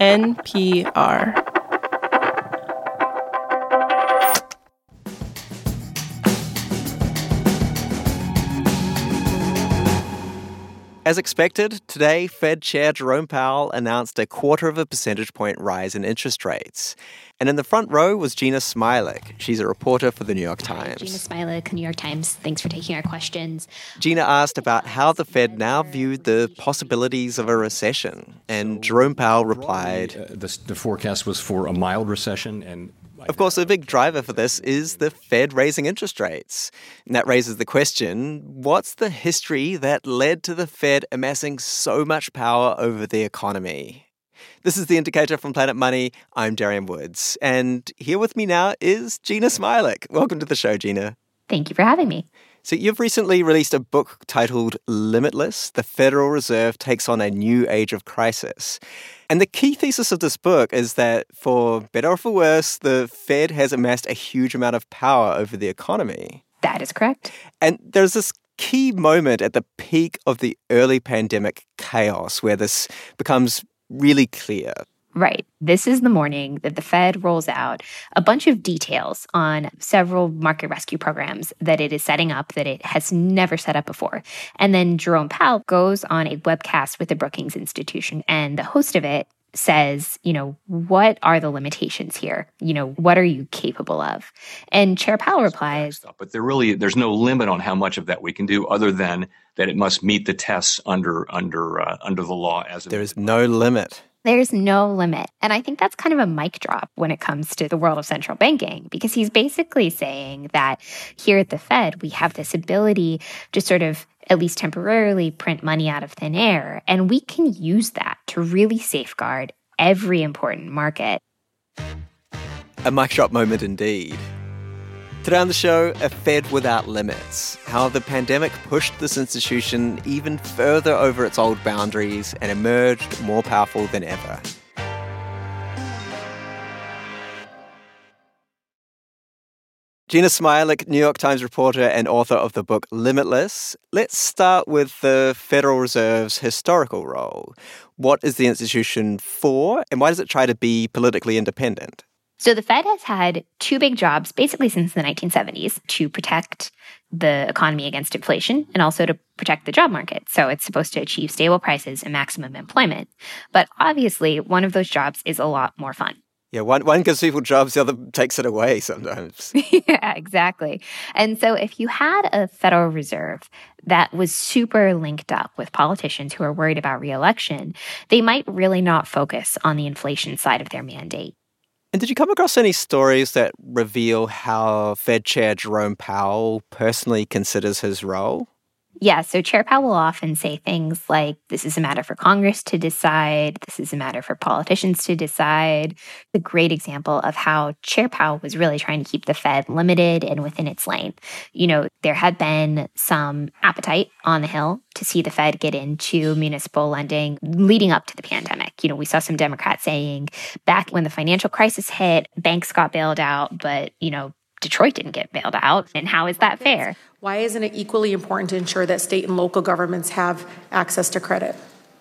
NPR. As expected, today, Fed Chair Jerome Powell announced a 0.25 percentage point rise in interest rates. And in the front row was Jeanna Smialek. She's a reporter for The New York Times. Jeanna Smialek, New York Times. Thanks for taking our questions. Jeanna asked about how the Fed now viewed the possibilities of a recession. And Jerome Powell replied, The forecast was for a mild recession, and of course, a big driver for this is the Fed raising interest rates. And that raises the question, what's the history that led to the Fed amassing so much power over the economy? This is The Indicator from Planet Money. I'm Darian Woods. And here with me now is Jeanna Smialek. Welcome to the show, Jeanna. Thank you for having me. So you've recently released a book titled Limitless: The Federal Reserve Takes on a New Age of Crisis. And the key thesis of this book is that, for better or for worse, the Fed has amassed a huge amount of power over the economy. That is correct. And there's this key moment at the peak of the early pandemic chaos where this becomes really clear. Right. This is the morning that the Fed rolls out a bunch of details on several market rescue programs that it is setting up that it has never set up before. And then Jerome Powell goes on a webcast with the Brookings Institution, and the host of it says, what are the limitations here? What are you capable of? And Chair Powell replies, but there's no limit on how much of that we can do other than that it must meet the tests under the law. There is no limit. There's no limit. And I think that's kind of a mic drop when it comes to the world of central banking, because he's basically saying that here at the Fed, we have this ability to sort of, at least temporarily, print money out of thin air. And we can use that to really safeguard every important market. A mic drop moment indeed. Today on the show, a Fed without limits. How the pandemic pushed this institution even further over its old boundaries and emerged more powerful than ever. Jeanna Smialek, New York Times reporter and author of the book Limitless. Let's start with the Federal Reserve's historical role. What is the institution for, and why does it try to be politically independent? So the Fed has had two big jobs basically since the 1970s: to protect the economy against inflation and also to protect the job market. So it's supposed to achieve stable prices and maximum employment. But obviously, one of those jobs is a lot more fun. Yeah, one gives people jobs, the other takes it away sometimes. Yeah, exactly. And so if you had a Federal Reserve that was super linked up with politicians who are worried about re-election, they might really not focus on the inflation side of their mandate. And did you come across any stories that reveal how Fed Chair Jerome Powell personally considers his role? Yeah, so Chair Powell will often say things like, this is a matter for Congress to decide, this is a matter for politicians to decide. A great example of how Chair Powell was really trying to keep the Fed limited and within its lane. There had been some appetite on the Hill to see the Fed get into municipal lending leading up to the pandemic. We saw some Democrats saying back when the financial crisis hit, banks got bailed out, but, Detroit didn't get bailed out. And how is that fair? Why isn't it equally important to ensure that state and local governments have access to credit?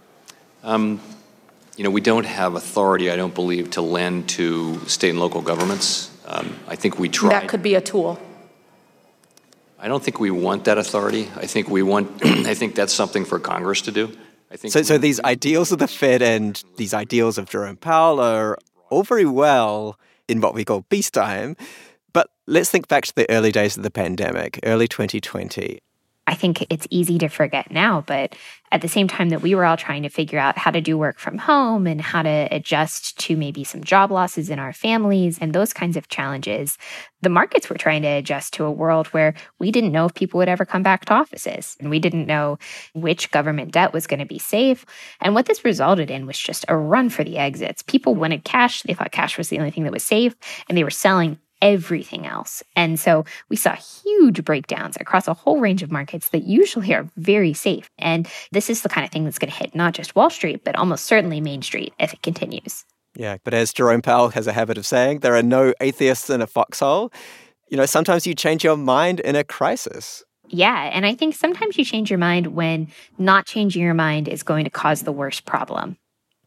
We don't have authority, I don't believe, to lend to state and local governments. I think we try. That could be a tool. I don't think we want that authority. I think that's something for Congress to do. So these ideals of the Fed and these ideals of Jerome Powell are all very well in what we call peacetime. But let's think back to the early days of the pandemic, early 2020. I think it's easy to forget now, but at the same time that we were all trying to figure out how to do work from home and how to adjust to maybe some job losses in our families and those kinds of challenges, the markets were trying to adjust to a world where we didn't know if people would ever come back to offices, and we didn't know which government debt was going to be safe. And what this resulted in was just a run for the exits. People wanted cash. They thought cash was the only thing that was safe, and they were selling everything else. And so we saw huge breakdowns across a whole range of markets that usually are very safe. And this is the kind of thing that's going to hit not just Wall Street, but almost certainly Main Street if it continues. Yeah, but as Jerome Powell has a habit of saying, there are no atheists in a foxhole. Sometimes you change your mind in a crisis. Yeah, and I think sometimes you change your mind when not changing your mind is going to cause the worst problem.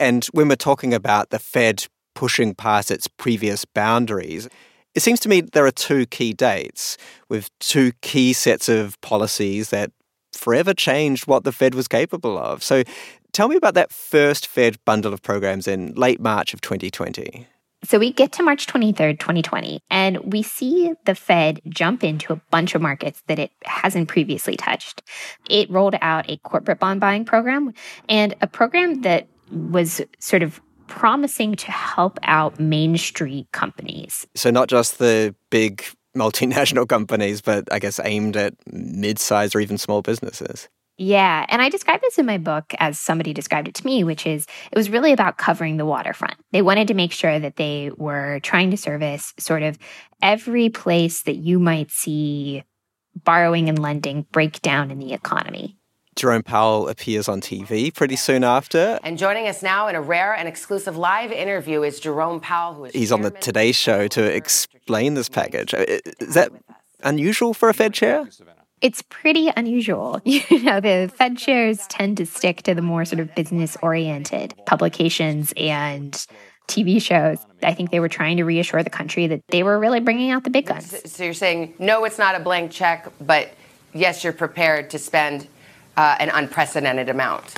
And when we're talking about the Fed pushing past its previous boundaries, it seems to me there are two key dates with two key sets of policies that forever changed what the Fed was capable of. So tell me about that first Fed bundle of programs in late March of 2020. So we get to March 23rd, 2020, and we see the Fed jump into a bunch of markets that it hasn't previously touched. It rolled out a corporate bond buying program and a program that was sort of promising to help out Main Street companies. So not just the big multinational companies, but I guess aimed at mid-sized or even small businesses. Yeah, and I describe this in my book as somebody described it to me, which is it was really about covering the waterfront. They wanted to make sure that they were trying to service sort of every place that you might see borrowing and lending break down in the economy. Jerome Powell appears on TV pretty soon after. And joining us now in a rare and exclusive live interview is Jerome Powell, who is He's on the Today Show to explain this package. Is that unusual for a Fed chair? It's pretty unusual. The Fed chairs tend to stick to the more sort of business-oriented publications and TV shows. I think they were trying to reassure the country that they were really bringing out the big guns. So you're saying, no, it's not a blank check, but yes, you're prepared to spend an unprecedented amount.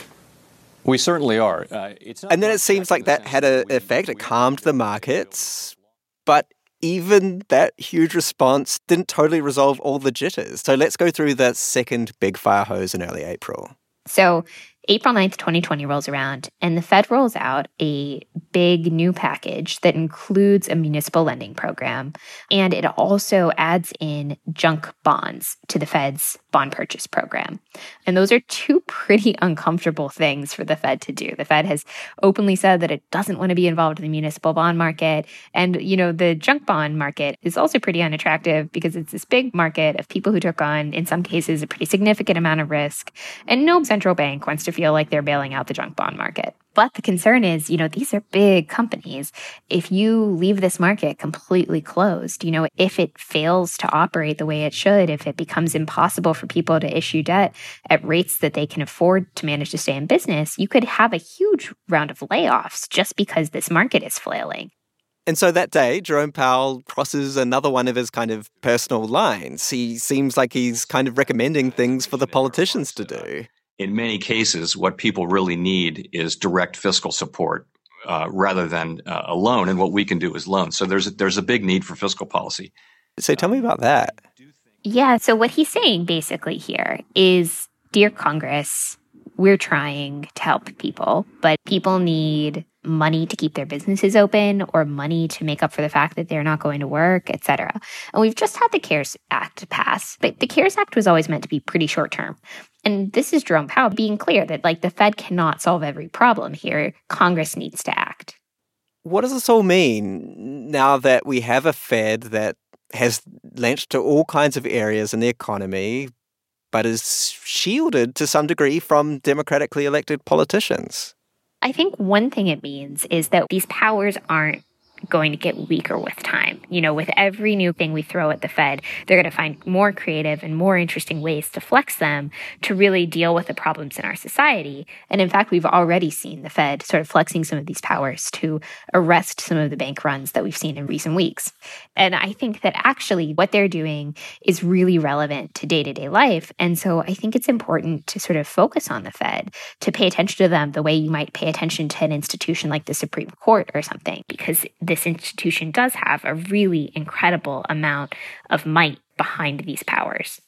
We certainly are. And then it seems like that had an effect. It calmed the markets. But even that huge response didn't totally resolve all the jitters. So let's go through the second big fire hose in early April. So April 9th, 2020 rolls around, and the Fed rolls out a big new package that includes a municipal lending program, and it also adds in junk bonds to the Fed's bond purchase program. And those are two pretty uncomfortable things for the Fed to do. The Fed has openly said that it doesn't want to be involved in the municipal bond market. And, the junk bond market is also pretty unattractive because it's this big market of people who took on, in some cases, a pretty significant amount of risk. And no central bank wants to feel like they're bailing out the junk bond market. But the concern is, these are big companies. If you leave this market completely closed, if it fails to operate the way it should, if it becomes impossible for people to issue debt at rates that they can afford to manage to stay in business, you could have a huge round of layoffs just because this market is flailing. And so that day, Jerome Powell crosses another one of his kind of personal lines. He seems like he's kind of recommending things for the politicians to do. In many cases, what people really need is direct fiscal support rather than a loan, and what we can do is loan. So there's a big need for fiscal policy. So tell me about that. Yeah, so what he's saying basically here is, dear Congress, we're trying to help people, but people need money to keep their businesses open or money to make up for the fact that they're not going to work, et cetera. And we've just had the CARES Act pass, but the CARES Act was always meant to be pretty short term. And this is Jerome Powell being clear that the Fed cannot solve every problem here. Congress needs to act. What does this all mean now that we have a Fed that has lent to all kinds of areas in the economy, but is shielded to some degree from democratically elected politicians? I think one thing it means is that these powers aren't going to get weaker with time. With every new thing we throw at the Fed, they're going to find more creative and more interesting ways to flex them to really deal with the problems in our society. And in fact, we've already seen the Fed sort of flexing some of these powers to arrest some of the bank runs that we've seen in recent weeks. And I think that actually what they're doing is really relevant to day-to-day life. And so I think it's important to sort of focus on the Fed, to pay attention to them the way you might pay attention to an institution like the Supreme Court or something, because this institution does have a really incredible amount of might behind these powers.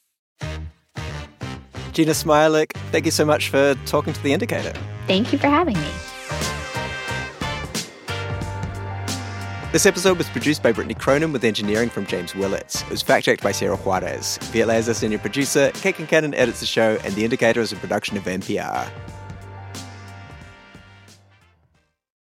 Gina Smialek, thank you so much for talking to The Indicator. Thank you for having me. This episode was produced by Brittany Cronin with engineering from James Willits. It was fact-checked by Sarah Juarez. Viet Lai is our senior producer, Kate Kincannon edits the show, and The Indicator is a production of NPR.